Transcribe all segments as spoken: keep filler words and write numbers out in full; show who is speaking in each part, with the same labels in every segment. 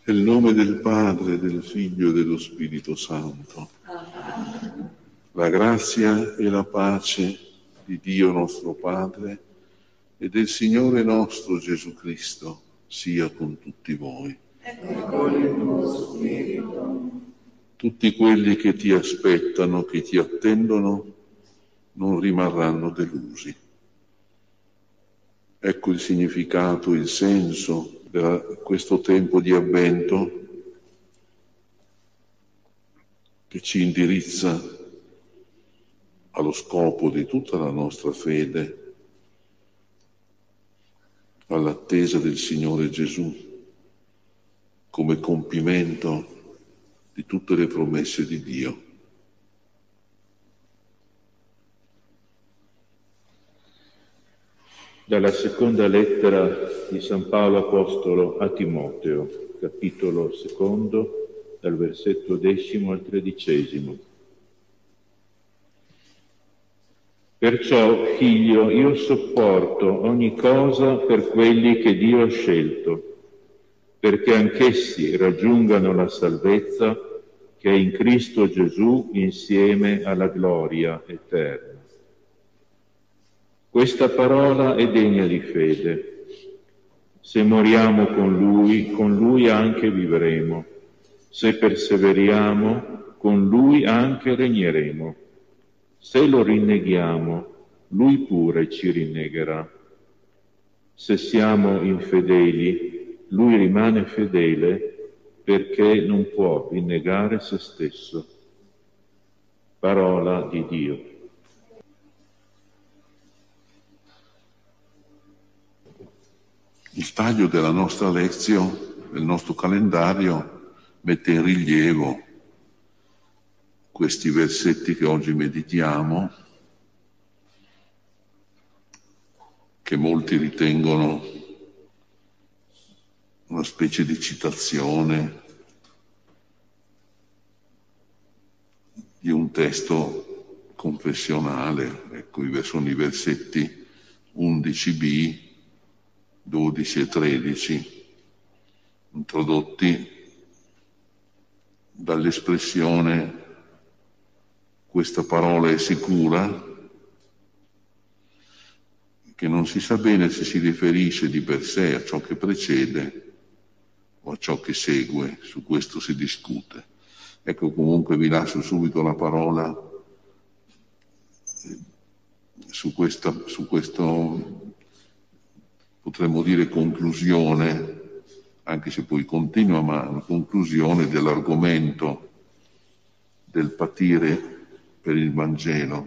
Speaker 1: Nel nome del Padre, del Figlio e dello Spirito Santo. La grazia e la pace di Dio nostro Padre e del Signore nostro Gesù Cristo sia con tutti voi.
Speaker 2: E con il tuo spirito.
Speaker 1: Tutti quelli che ti aspettano, che ti attendono, non rimarranno delusi. Ecco il significato, il senso di questo tempo di Avvento che ci indirizza allo scopo di tutta la nostra fede, all'attesa del Signore Gesù, come compimento di tutte le promesse di Dio.
Speaker 3: Dalla seconda lettera di San Paolo Apostolo a Timoteo, capitolo secondo, dal versetto decimo al tredicesimo. Perciò, figlio, io sopporto ogni cosa per quelli che Dio ha scelto, perché anch'essi raggiungano la salvezza che è in Cristo Gesù insieme alla gloria eterna. Questa parola è degna di fede. Se moriamo con Lui, con Lui anche vivremo. Se perseveriamo, con Lui anche regneremo. Se lo rinneghiamo, Lui pure ci rinnegherà. Se siamo infedeli, Lui rimane fedele perché non può rinnegare se stesso. Parola di Dio.
Speaker 1: Il taglio della nostra lezione, del nostro calendario, mette in rilievo questi versetti che oggi meditiamo, che molti ritengono una specie di citazione di un testo confessionale. Ecco, sono i versetti undici b, dodici e tredici, introdotti dall'espressione "questa parola è sicura", che non si sa bene se si riferisce di per sé a ciò che precede o a ciò che segue. Su questo si discute. Ecco, comunque vi lascio subito la parola su questa, su questo, potremmo dire, conclusione, anche se poi continua, ma una conclusione dell'argomento del patire per il Vangelo.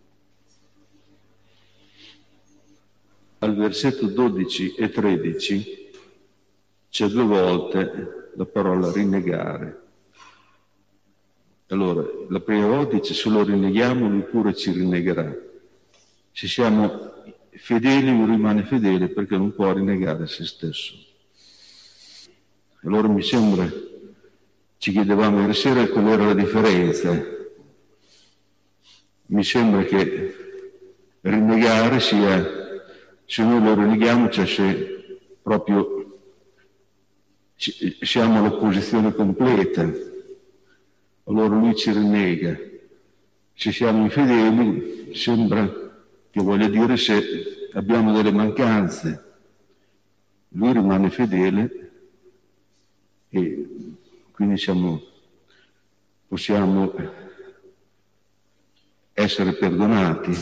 Speaker 4: Al versetto dodici e tredici c'è due volte la parola rinnegare. Allora, la prima volta dice: se lo rinneghiamo, lui pure ci rinnegherà. Se siamo fedeli, lui rimane fedele perché non può rinnegare se stesso. Allora mi sembra, ci chiedevamo ieri sera qual era la differenza. Mi sembra che rinnegare sia, se noi lo rinneghiamo, cioè se proprio siamo all'opposizione completa, allora lui ci rinnega. Se siamo infedeli, sembra che voglia dire se abbiamo delle mancanze, lui rimane fedele e quindi siamo, possiamo essere perdonati.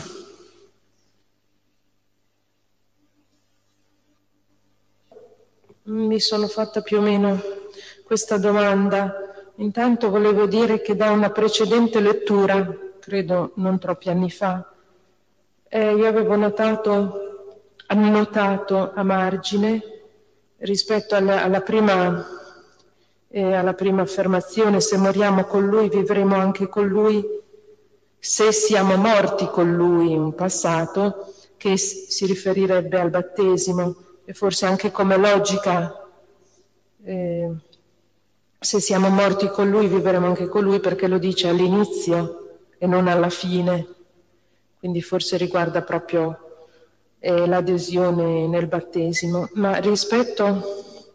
Speaker 2: Mi sono fatta più o meno questa domanda. Intanto volevo dire che da una precedente lettura, credo non troppi anni fa, eh, io avevo notato, annotato a margine rispetto alla, alla prima eh, alla prima affermazione: se moriamo con Lui vivremo anche con Lui, se siamo morti con Lui in passato, che si riferirebbe al battesimo, e forse anche come logica, eh, se siamo morti con Lui vivremo anche con Lui, perché lo dice all'inizio e non alla fine, quindi forse riguarda proprio eh, l'adesione nel battesimo. Ma rispetto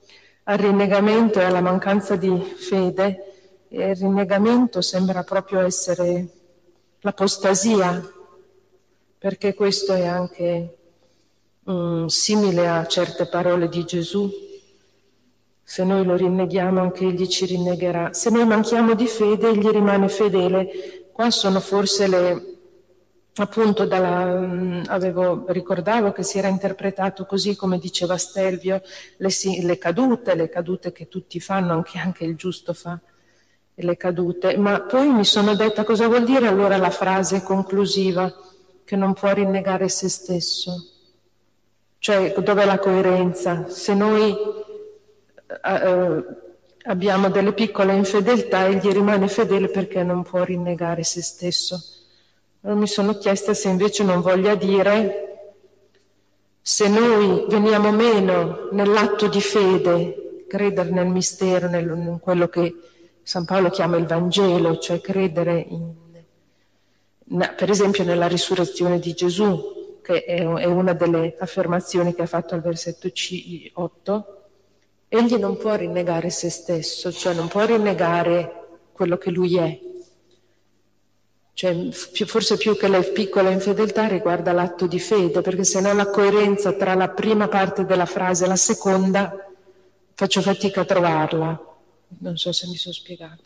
Speaker 2: al rinnegamento e alla mancanza di fede, e il rinnegamento sembra proprio essere l'apostasia, perché questo è anche um, simile a certe parole di Gesù. Se noi lo rinneghiamo, anche egli ci rinnegherà. Se noi manchiamo di fede, egli rimane fedele. Qua sono forse le, appunto, dalla, mh, avevo, ricordavo che si era interpretato così, come diceva Stelvio, le, le cadute, le cadute che tutti fanno, anche, anche il giusto fa, le cadute. Ma poi mi sono detta cosa vuol dire allora la frase conclusiva, che non può rinnegare se stesso. Cioè, dov'è la coerenza? Se noi eh, abbiamo delle piccole infedeltà, egli rimane fedele perché non può rinnegare se stesso. Allora mi sono chiesta se invece non voglia dire, se noi veniamo meno nell'atto di fede, credere nel mistero, nel, in quello che San Paolo chiama il Vangelo, cioè credere in, per esempio nella risurrezione di Gesù, che è una delle affermazioni che ha fatto al versetto otto, egli non può rinnegare se stesso, cioè non può rinnegare quello che lui è. Cioè, forse più che la piccola infedeltà riguarda l'atto di fede, perché se no la coerenza tra la prima parte della frase e la seconda faccio fatica a trovarla. Non so se mi sono spiegata.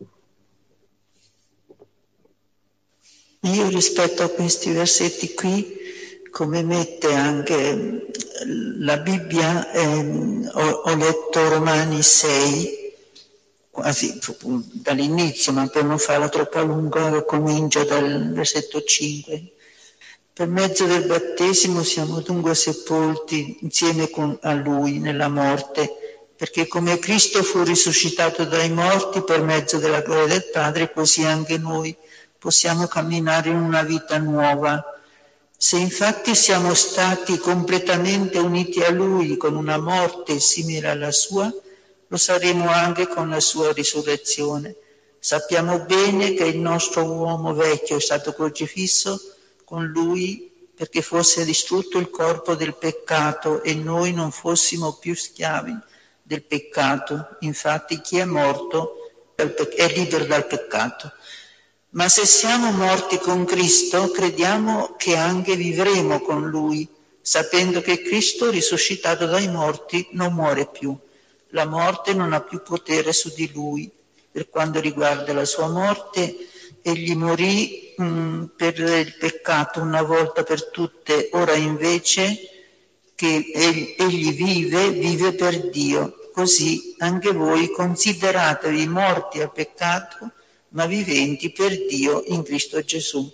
Speaker 5: Io rispetto a questi versetti qui, come mette anche la Bibbia, ehm, ho, ho letto Romani sei, quasi dall'inizio, ma per non farla troppo lunga comincio dal versetto cinque. Per mezzo del battesimo siamo dunque sepolti insieme con, a Lui nella morte, perché come Cristo fu risuscitato dai morti per mezzo della gloria del Padre, così anche noi possiamo camminare in una vita nuova. Se infatti siamo stati completamente uniti a Lui con una morte simile alla sua, lo saremo anche con la sua risurrezione. Sappiamo bene che il nostro uomo vecchio è stato crocifisso con Lui perché fosse distrutto il corpo del peccato e noi non fossimo più schiavi del peccato. Infatti chi è morto è libero dal peccato. Ma se siamo morti con Cristo, crediamo che anche vivremo con Lui, sapendo che Cristo, risuscitato dai morti, non muore più. La morte non ha più potere su di Lui. Per quanto riguarda la sua morte, egli morì mh, per il peccato una volta per tutte, ora invece che egli, egli vive, vive per Dio. Così anche voi consideratevi morti al peccato, ma viventi per Dio in Cristo Gesù.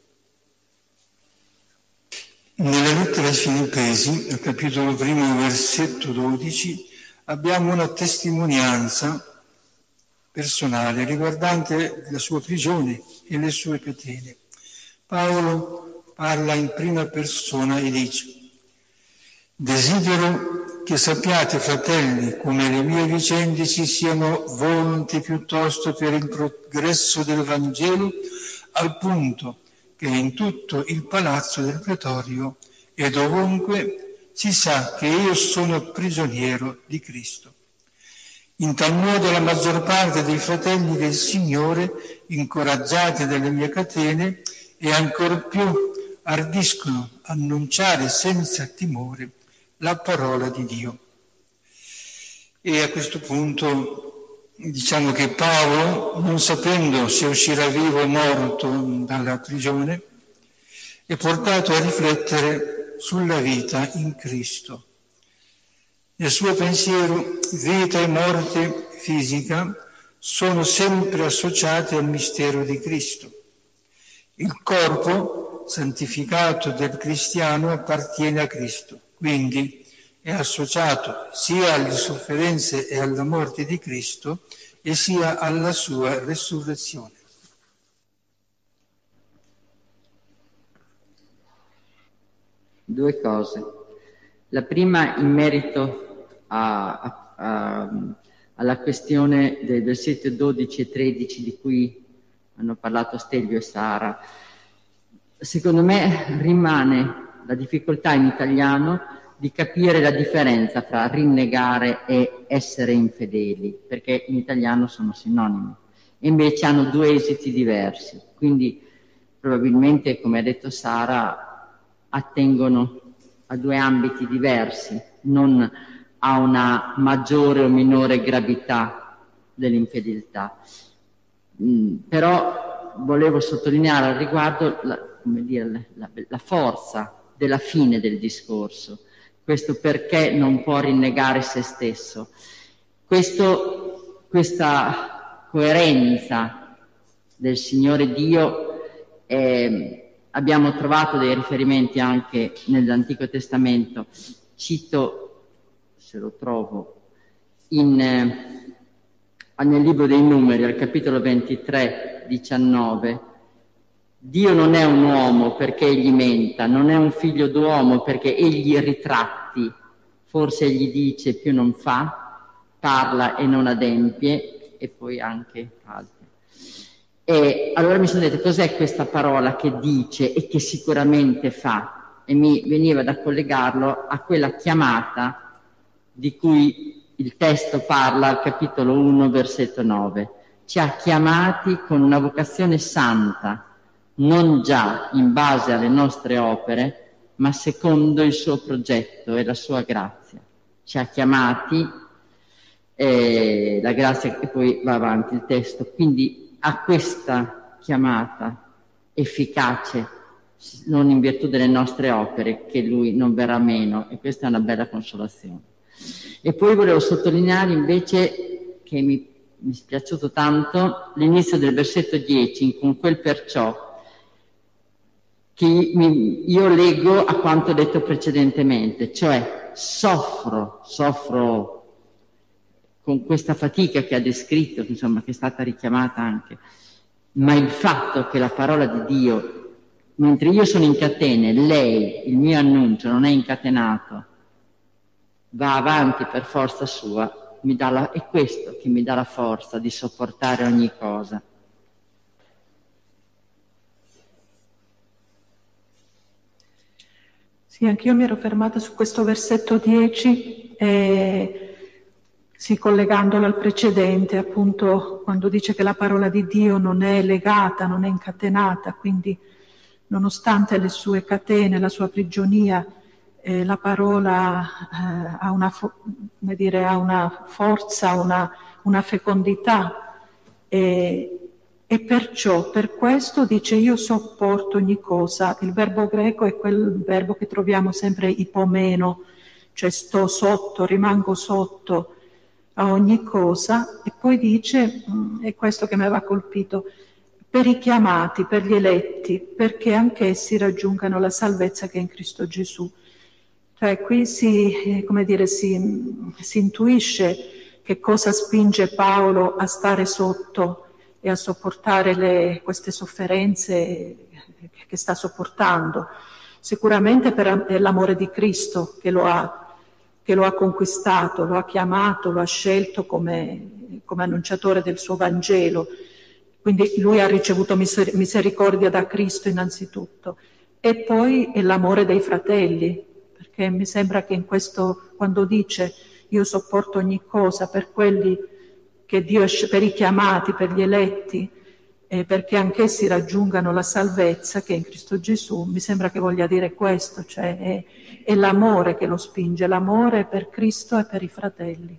Speaker 6: Nella lettera ai Filippesi, al capitolo primo, versetto dodici, abbiamo una testimonianza personale riguardante la sua prigione e le sue catene. Paolo parla in prima persona e dice: desidero che sappiate, fratelli, come le mie vicende ci siano volonte piuttosto per il progresso del Vangelo, al punto che in tutto il palazzo del pretorio e dovunque si sa che io sono prigioniero di Cristo. In tal modo la maggior parte dei fratelli del Signore, incoraggiati dalle mie catene, e ancor più ardiscono annunciare senza timore la parola di Dio. E a questo punto diciamo che Paolo, non sapendo se uscirà vivo o morto dalla prigione, è portato a riflettere sulla vita in Cristo. Nel suo pensiero, vita e morte fisica sono sempre associate al mistero di Cristo. Il corpo santificato del cristiano appartiene a Cristo, quindi è associato sia alle sofferenze e alla morte di Cristo e sia alla sua resurrezione.
Speaker 7: Due cose. La prima in merito a, a, a, alla questione dei versetti dodici e tredici di cui hanno parlato Stelvio e Sara. Secondo me rimane la difficoltà in italiano di capire la differenza tra rinnegare e essere infedeli, perché in italiano sono sinonimi, e invece hanno due esiti diversi. Quindi probabilmente, come ha detto Sara, attengono a due ambiti diversi, non a una maggiore o minore gravità dell'infedeltà. Mm, però volevo sottolineare al riguardo la, come dire, la, la forza della fine del discorso, questo perché non può rinnegare se stesso, questo, questa coerenza del Signore Dio. Eh, abbiamo trovato dei riferimenti anche nell'Antico Testamento, cito, se lo trovo, in, eh, nel libro dei Numeri, al capitolo ventitré, diciannove, Dio non è un uomo perché egli menta, non è un figlio d'uomo perché egli ritratti, forse egli dice più non fa, parla e non adempie, e poi anche altri. E allora mi sono detto, cos'è questa parola che dice e che sicuramente fa? E mi veniva da collegarlo a quella chiamata di cui il testo parla al capitolo uno, versetto nove. Ci ha chiamati con una vocazione santa, non già in base alle nostre opere, ma secondo il suo progetto e la sua grazia. Ci ha chiamati, eh, la grazia, e poi va avanti il testo, quindi a questa chiamata efficace, non in virtù delle nostre opere, che lui non verrà meno, e questa è una bella consolazione. E poi volevo sottolineare invece che mi, mi è spiaciuto tanto l'inizio del versetto dieci, con quel perciò, che mi, io leggo a quanto detto precedentemente, cioè soffro, soffro con questa fatica che ha descritto, insomma, che è stata richiamata anche, ma il fatto che la parola di Dio, mentre io sono in catene, lei, il mio annuncio, non è incatenato, va avanti per forza sua, mi dà la, è questo che mi dà la forza di sopportare ogni cosa.
Speaker 2: Sì, anch'io mi ero fermata su questo versetto dieci, e, sì, collegandolo al precedente, appunto, quando dice che la parola di Dio non è legata, non è incatenata, quindi nonostante le sue catene, la sua prigionia, eh, la parola eh, ha, una fo- come dire, ha una forza, una, una fecondità, e, e perciò, per questo dice io sopporto ogni cosa. Il verbo greco è quel verbo che troviamo sempre ipomeno, cioè sto sotto, rimango sotto a ogni cosa, e poi dice, mh, è questo che mi aveva colpito, per i chiamati, per gli eletti, perché anch'essi raggiungano la salvezza che è in Cristo Gesù. Cioè qui si, eh, come dire, si, si intuisce che cosa spinge Paolo a stare sotto e a sopportare le, queste sofferenze che sta sopportando. Sicuramente per l'amore di Cristo che lo ha, che lo ha conquistato, lo ha chiamato, lo ha scelto come, come annunciatore del suo Vangelo. Quindi lui ha ricevuto miser- misericordia da Cristo innanzitutto. E poi è l'amore dei fratelli, perché mi sembra che in questo, quando dice io sopporto ogni cosa per quelli che Dio, per i chiamati, per gli eletti, eh, perché anch'essi raggiungano la salvezza che è in Cristo Gesù, mi sembra che voglia dire questo, cioè è, è l'amore che lo spinge, l'amore per Cristo e per i fratelli.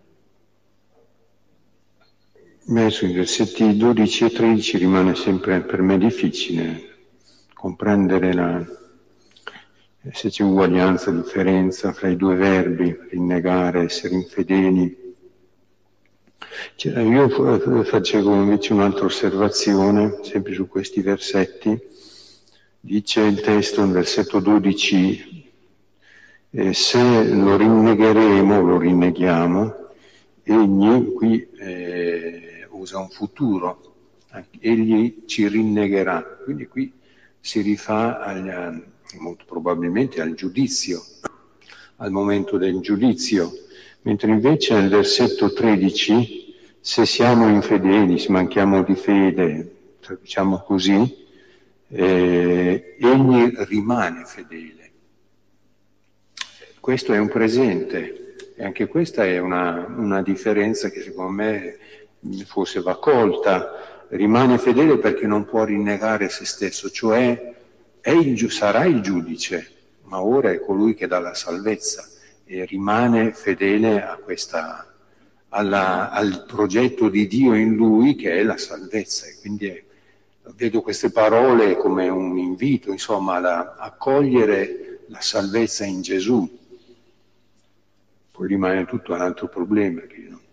Speaker 6: Beh, sui versetti dodici e tredici rimane sempre per me difficile comprendere la, se c'è uguaglianza, differenza fra i due verbi, rinnegare, essere infedeli. Cioè, io facevo invece un'altra osservazione, sempre su questi versetti. Dice il testo, nel versetto dodici, eh, se lo rinnegheremo, lo rinneghiamo, egli qui eh, usa un futuro, egli ci rinnegherà. Quindi qui si rifà agli, molto probabilmente al giudizio, al momento del giudizio, mentre invece nel versetto tredici, se siamo infedeli, se manchiamo di fede, diciamo così, eh, egli rimane fedele.
Speaker 8: questo è un presente, e anche questa è una, una differenza che secondo me forse va colta. Rimane fedele perché non può rinnegare se stesso, cioè è il, sarà il giudice, ma ora è colui che dà la salvezza e rimane fedele a questa, alla, al progetto di Dio in lui che è la salvezza. E quindi è, vedo queste parole come un invito, insomma, a accogliere la salvezza in Gesù. Poi rimane tutto un altro problema. Che, no?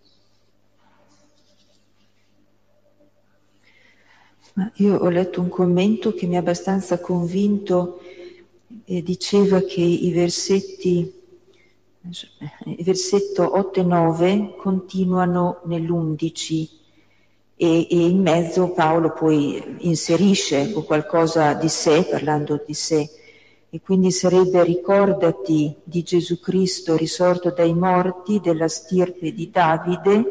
Speaker 5: Ma io ho letto un commento che mi ha abbastanza convinto e diceva che i versetti, il versetto otto e nove continuano nell'undici e, e in mezzo Paolo poi inserisce qualcosa di sé, parlando di sé, e quindi sarebbe: ricordati di Gesù Cristo risorto dai morti, della stirpe di Davide,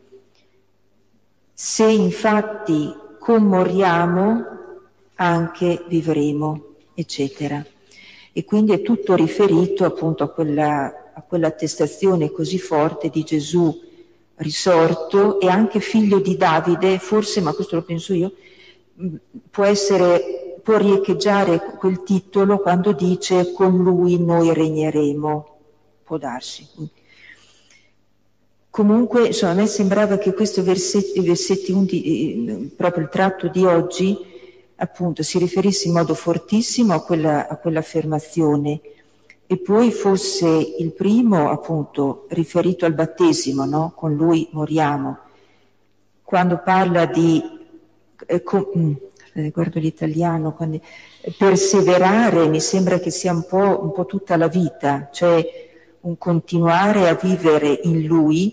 Speaker 5: se infatti commoriamo anche vivremo, eccetera. E quindi è tutto riferito appunto a quella, a quell'attestazione così forte di Gesù risorto e anche figlio di Davide, forse, ma questo lo penso io, può essere, può riecheggiare quel titolo quando dice con lui noi regneremo, può darsi. Comunque, insomma, a me sembrava che questo versetto, i versetti undici, proprio il tratto di oggi, appunto, si riferisse in modo fortissimo a quella, a quell'affermazione, e poi fosse il primo, appunto, riferito al battesimo, no? Con lui moriamo. Quando parla di, eh, com, eh, guardo l'italiano, quando, eh, perseverare, mi sembra che sia un po', un po' tutta la vita, cioè un continuare a vivere in lui.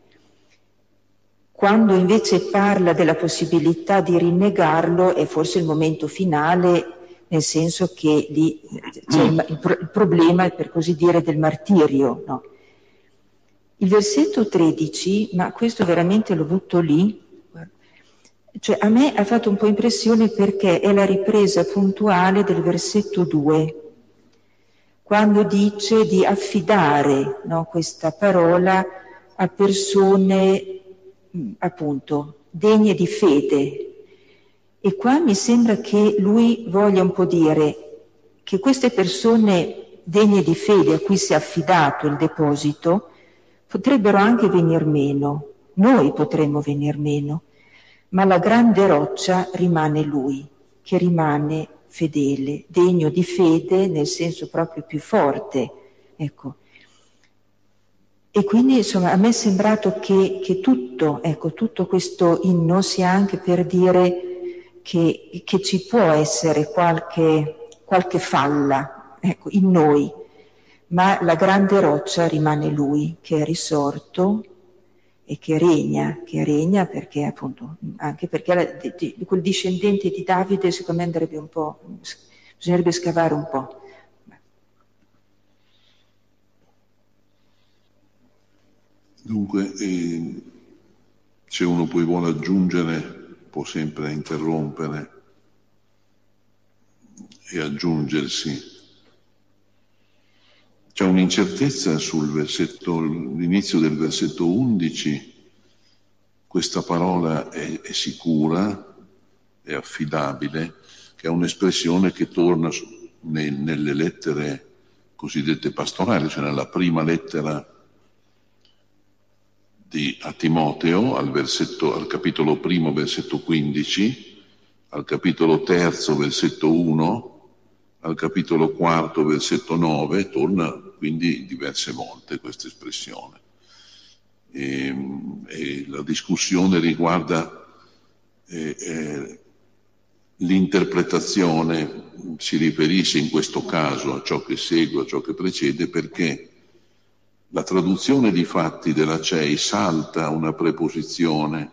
Speaker 5: Quando invece parla della possibilità di rinnegarlo è forse il momento finale, nel senso che lì c'è il, il, il problema, per così dire, del martirio, no? Il versetto tredici, ma questo veramente lo butto lì, cioè a me ha fatto un po' impressione perché è la ripresa puntuale del versetto due, quando dice di affidare, no, questa parola a persone appunto degne di fede. E qua mi sembra che lui voglia un po' dire che queste persone degne di fede a cui si è affidato il deposito potrebbero anche venir meno, noi potremmo venir meno, ma la grande roccia rimane lui, che rimane fedele, degno di fede nel senso proprio più forte, ecco. E quindi, insomma, a me è sembrato che, che tutto, ecco, tutto questo inno sia anche per dire che, che ci può essere qualche, qualche falla, ecco, in noi, ma la grande roccia rimane lui, che è risorto e che regna, che regna perché, appunto, anche perché la, di, di, quel discendente di Davide, secondo me andrebbe un po', bisognerebbe scavare un po'.
Speaker 1: Dunque, eh, se uno poi vuole aggiungere, può sempre interrompere e aggiungersi. C'è un'incertezza sul versetto, l'inizio del versetto undici, questa parola è, è sicura, è affidabile, che è un'espressione che torna su, ne, nelle lettere cosiddette pastorali, cioè nella prima lettera di, a Timoteo, al, versetto, al capitolo primo, versetto quindici, al capitolo terzo, versetto uno, al capitolo quarto, versetto nove, torna quindi diverse volte questa espressione. E, e la discussione riguarda eh, eh, l'interpretazione, si riferisce in questo caso a ciò che segue, a ciò che precede, perché la traduzione di fatti della C E I salta una preposizione.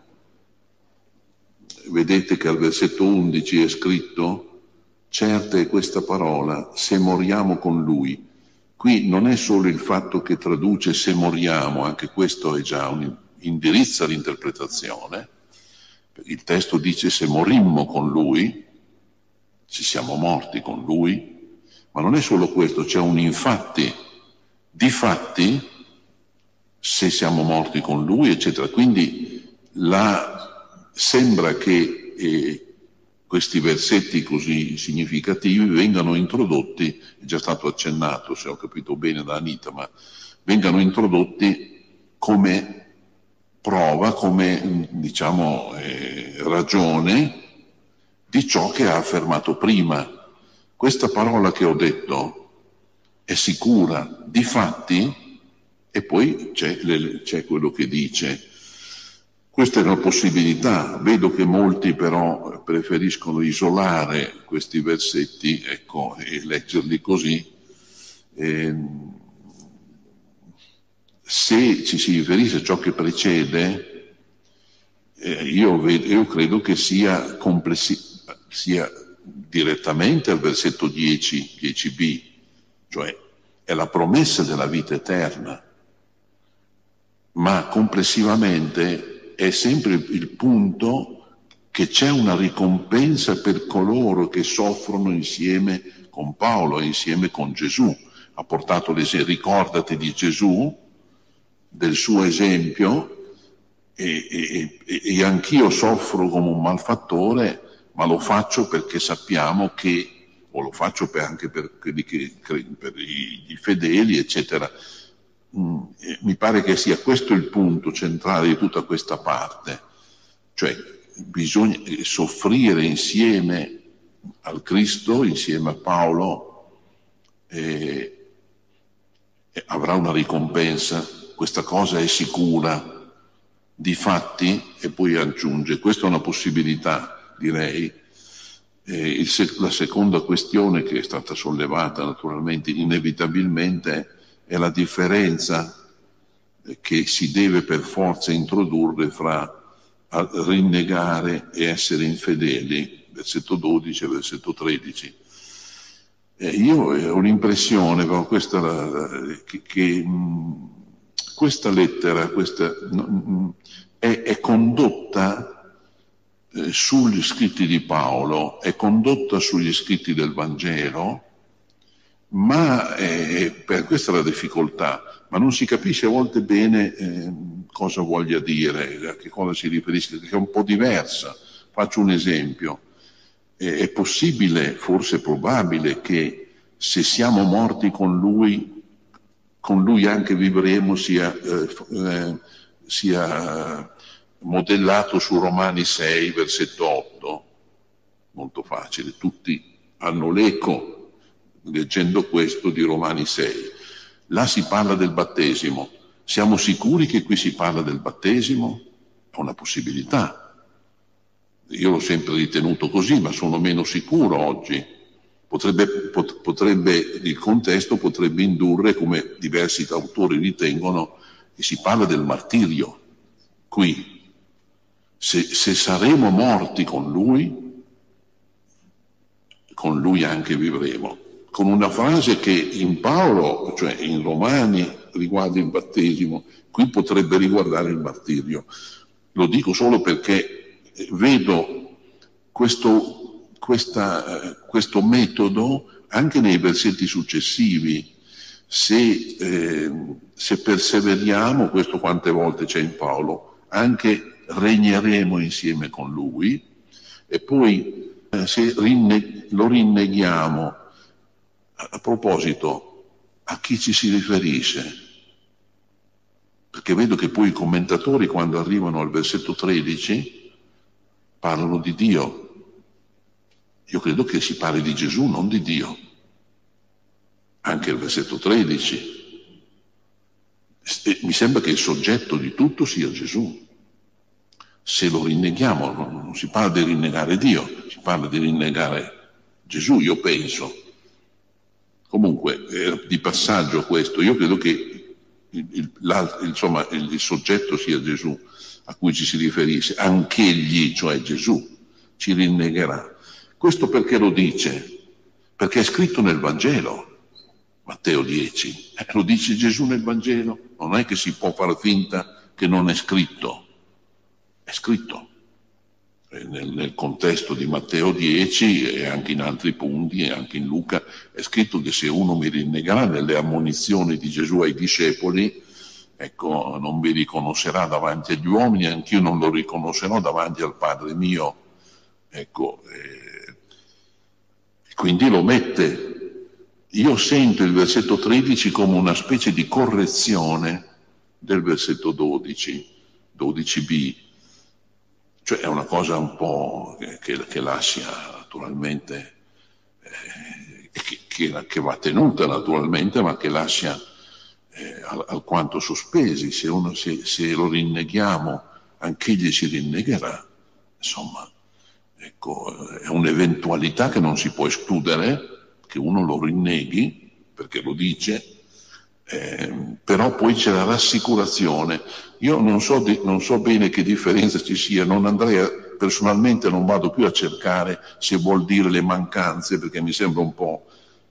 Speaker 1: Vedete che al versetto undici è scritto: certa è questa parola, se moriamo con lui. Qui non è solo il fatto che traduce se moriamo, anche questo è già un indirizzo all'interpretazione. Il testo dice se morimmo con lui, ci siamo morti con lui, ma non è solo questo, c'è un infatti Difatti, se siamo morti con lui, eccetera. Quindi la, sembra che eh, questi versetti così significativi vengano introdotti, è già stato accennato, se ho capito bene da Anita, ma vengano introdotti come prova, come diciamo eh, ragione di ciò che ha affermato prima. Questa parola che ho detto è sicura, difatti, e poi c'è, le, c'è quello che dice. Questa è una possibilità, vedo che molti però preferiscono isolare questi versetti, ecco, e leggerli così. Eh, se ci si riferisce a ciò che precede, eh, io, vedo, io credo che sia, complessi- sia direttamente al versetto dieci, dieci b, cioè è la promessa della vita eterna, ma complessivamente è sempre il punto che c'è una ricompensa per coloro che soffrono insieme con Paolo e insieme con Gesù. Ha portato l'esempio, ricordati di Gesù, del suo esempio, e, e, e, e anch'io soffro come un malfattore, ma lo faccio perché sappiamo che, o lo faccio per, anche per quelli che, per i, i fedeli, eccetera. Mm, mi pare che sia questo il punto centrale di tutta questa parte, cioè bisogna soffrire insieme al Cristo, insieme a Paolo, e, e avrà una ricompensa, questa cosa è sicura, difatti, e poi aggiunge, questa è una possibilità, direi. Eh, il sec- la seconda questione che è stata sollevata naturalmente, inevitabilmente, è la differenza che si deve per forza introdurre fra rinnegare e essere infedeli, versetto dodici e versetto tredici. Eh, io ho l'impressione, però, questa, che, che mh, questa lettera questa, mh, è, è condotta eh, sugli scritti di Paolo, è condotta sugli scritti del Vangelo, ma eh, per questa è la difficoltà, ma non si capisce a volte bene eh, cosa voglia dire, a che cosa si riferisce, che è un po' diversa. Faccio un esempio. Eh, è possibile, forse probabile, che se siamo morti con lui, con lui anche vivremo, sia, eh, eh, sia modellato su Romani sei, versetto otto. Molto facile, tutti hanno l'eco leggendo questo di Romani sei. Là si parla del battesimo. Siamo sicuri che qui si parla del battesimo? È una possibilità. Io l'ho sempre ritenuto così, ma sono meno sicuro oggi. Potrebbe, pot, potrebbe, il contesto potrebbe indurre, come diversi autori ritengono, che si parla del martirio. Qui, se, se saremo morti con lui, con lui anche vivremo. Con una frase che in Paolo, cioè in Romani, riguarda il battesimo, qui potrebbe riguardare il martirio. Lo dico solo perché vedo questo, questa, questo metodo anche nei versetti successivi. Se, eh, se perseveriamo, questo quante volte c'è in Paolo, anche regneremo insieme con lui, e poi eh, se rinne- lo rinneghiamo. A proposito, a chi ci si riferisce? Perché vedo che poi i commentatori, quando arrivano al versetto tredici, parlano di Dio. Io credo che si parli di Gesù, non di Dio. Anche il versetto tredici. E mi sembra che il soggetto di tutto sia Gesù. Se lo rinneghiamo, non si parla di rinnegare Dio, si parla di rinnegare Gesù, io penso. Comunque, eh, di passaggio questo, io credo che il, il, insomma, il, il soggetto sia Gesù a cui ci si riferisce, anch'egli, cioè Gesù, ci rinnegherà. Questo perché lo dice? Perché è scritto nel Vangelo, Matteo dieci, eh, lo dice Gesù nel Vangelo, non è che si può far finta che non è scritto, è scritto. nel, nel contesto di Matteo dieci e anche in altri punti e anche in Luca è scritto che se uno mi rinnegherà nelle ammonizioni di Gesù ai discepoli, ecco, non vi riconoscerà davanti agli uomini, anch'io non lo riconoscerò davanti al Padre mio. Ecco, eh, quindi lo mette. Io sento il versetto tredici come una specie di correzione del versetto dodici, dodici b, cioè è una cosa un po' che, che, che lascia naturalmente, eh, che, che, che va tenuta naturalmente, ma che lascia eh, al, alquanto sospesi. Se, uno, se, se lo rinneghiamo, anch'egli si rinnegherà. Insomma, ecco, è un'eventualità che non si può escludere, che uno lo rinneghi, perché lo dice, eh, però poi c'è la rassicurazione. Io non so, di, non so bene che differenza ci sia, non andrei a, personalmente non vado più a cercare se vuol dire le mancanze, perché mi sembra un po',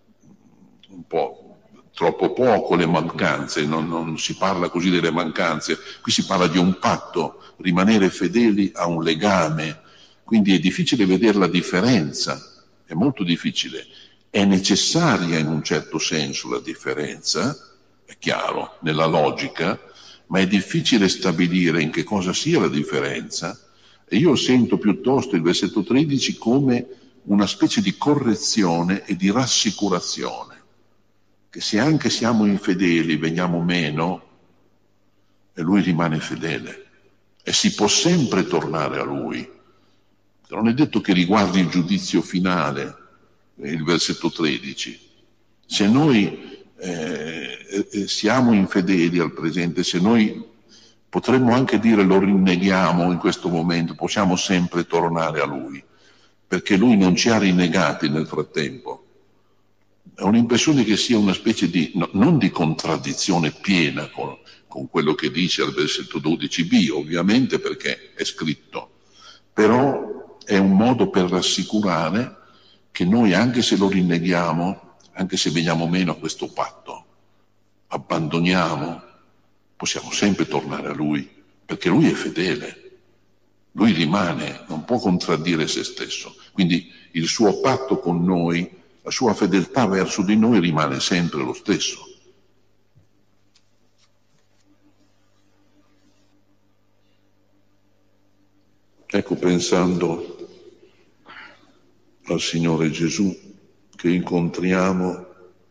Speaker 1: un po' troppo poco le mancanze, non, non si parla così delle mancanze, qui si parla di un patto, rimanere fedeli a un legame, quindi è difficile vedere la differenza, è molto difficile. È necessaria in un certo senso la differenza, è chiaro, nella logica, ma è difficile stabilire in che cosa sia la differenza. E io sento piuttosto il versetto tredici come una specie di correzione e di rassicurazione, che se anche siamo infedeli, veniamo meno, e lui rimane fedele. E si può sempre tornare a lui. Non è detto che riguardi il giudizio finale, il versetto tredici. Se noi eh, eh, siamo infedeli al presente, se noi potremmo anche dire lo rinneghiamo in questo momento, possiamo sempre tornare a Lui, perché Lui non ci ha rinnegati nel frattempo. Ho un'impressione che sia una specie di, no, non di contraddizione piena con, con quello che dice al versetto dodici b, ovviamente perché è scritto, però è un modo per rassicurare che noi, anche se lo rinneghiamo, anche se veniamo meno a questo patto, abbandoniamo, possiamo sempre tornare a Lui, perché Lui è fedele, Lui rimane, non può contraddire se stesso, quindi il suo patto con noi, la sua fedeltà verso di noi rimane sempre lo stesso. Ecco, pensando al Signore Gesù che incontriamo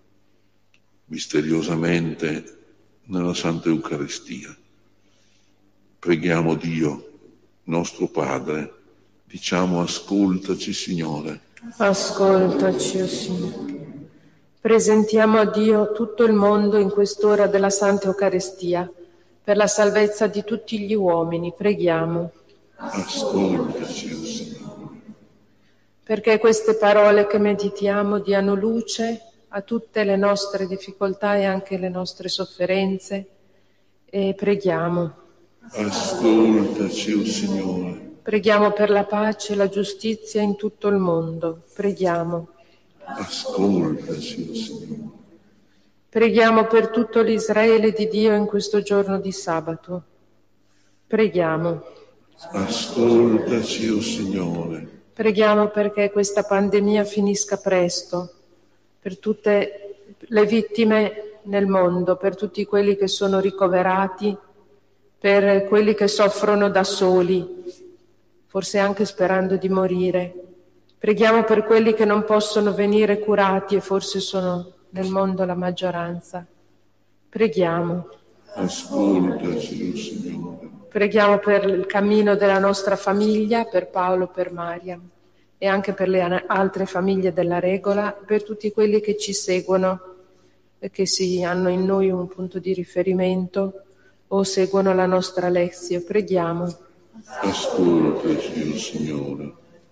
Speaker 1: misteriosamente nella Santa Eucaristia, preghiamo Dio, nostro Padre, diciamo ascoltaci Signore.
Speaker 2: Ascoltaci, o Signore. Presentiamo a Dio tutto il mondo in quest'ora della Santa Eucaristia, per la salvezza di tutti gli uomini, preghiamo.
Speaker 1: Ascoltaci, o Signore.
Speaker 2: Perché queste parole che meditiamo diano luce a tutte le nostre difficoltà e anche le nostre sofferenze, e preghiamo.
Speaker 1: Ascoltaci, o Signore.
Speaker 2: Preghiamo per la pace e la giustizia in tutto il mondo, preghiamo.
Speaker 1: Ascoltaci, o Signore.
Speaker 2: Preghiamo per tutto l'Israele di Dio in questo giorno di sabato, preghiamo.
Speaker 1: Ascoltaci, o Signore.
Speaker 2: Preghiamo perché questa pandemia finisca presto, per tutte le vittime nel mondo, per tutti quelli che sono ricoverati, per quelli che soffrono da soli, forse anche sperando di morire. Preghiamo per quelli che non possono venire curati e forse sono nel mondo la maggioranza. Preghiamo.
Speaker 1: Ascoltaci, o Signore.
Speaker 2: Preghiamo per il cammino della nostra famiglia, per Paolo, per Mariam e anche per le altre famiglie della Regola, per tutti quelli che ci seguono e che si hanno in noi un punto di riferimento o seguono la nostra lezione. Preghiamo.
Speaker 1: Ascoltaci, o Signore.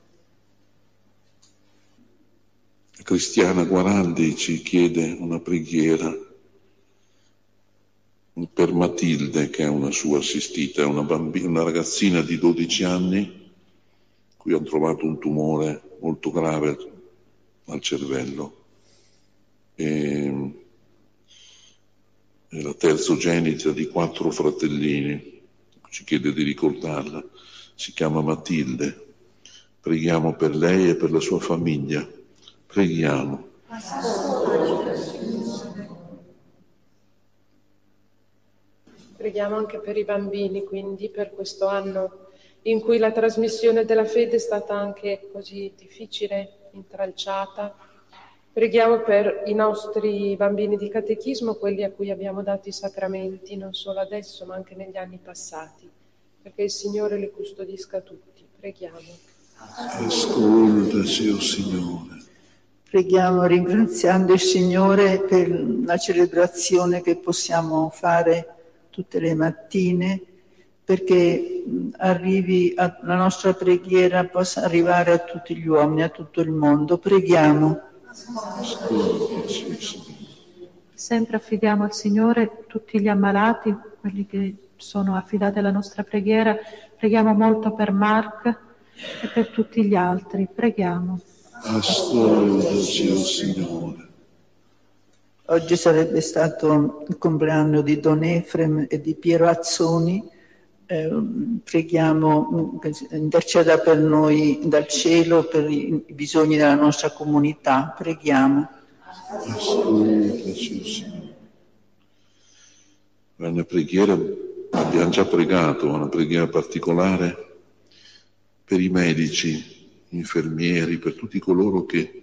Speaker 1: La cristiana Guaraldi ci chiede una preghiera per Matilde, che è una sua assistita, è una, bambina, una ragazzina di dodici anni, cui hanno trovato un tumore molto grave al cervello. E è la terzogenita di quattro fratellini, ci chiede di ricordarla, si chiama Matilde. Preghiamo per lei e per la sua famiglia. Preghiamo.
Speaker 2: Preghiamo anche per i bambini, quindi, per questo anno in cui la trasmissione della fede è stata anche così difficile, intralciata. Preghiamo per i nostri bambini di catechismo, quelli a cui abbiamo dato i sacramenti, non solo adesso, ma anche negli anni passati, perché il Signore li custodisca tutti. Preghiamo.
Speaker 1: Ascoltaci, o Signore.
Speaker 5: Preghiamo ringraziando il Signore per la celebrazione che possiamo fare tutte le mattine, perché arrivi a, la nostra preghiera possa arrivare a tutti gli uomini, a tutto il mondo. Preghiamo.
Speaker 1: Ascoltaci, Signore.
Speaker 9: Sempre affidiamo al Signore tutti gli ammalati, quelli che sono affidati alla nostra preghiera. Preghiamo molto per Mark e per tutti gli altri. Preghiamo.
Speaker 1: Ascoltaci, o Signore.
Speaker 5: Oggi sarebbe stato il compleanno di Don Efrem e di Piero Azzoni. Eh, preghiamo che interceda per noi dal cielo per i bisogni della nostra comunità. Preghiamo.
Speaker 1: Ascoltaci, o Signore. Una preghiera, abbiamo già pregato, una preghiera particolare per i medici, infermieri, per tutti coloro che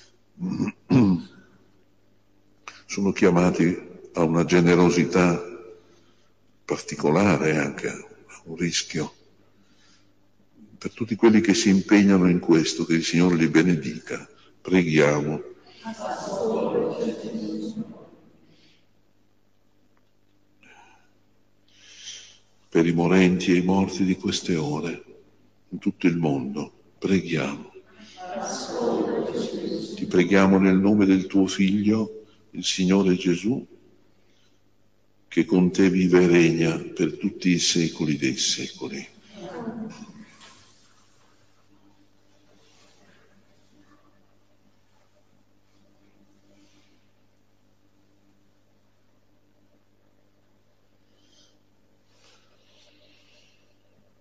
Speaker 1: sono chiamati a una generosità particolare, anche a un rischio. Per tutti quelli che si impegnano in questo, che il Signore li benedica. Preghiamo. Per i morenti e i morti di queste ore, in tutto il mondo, preghiamo. Ti preghiamo nel nome del tuo Figlio, il Signore Gesù, che con te vive e regna per tutti i secoli dei secoli.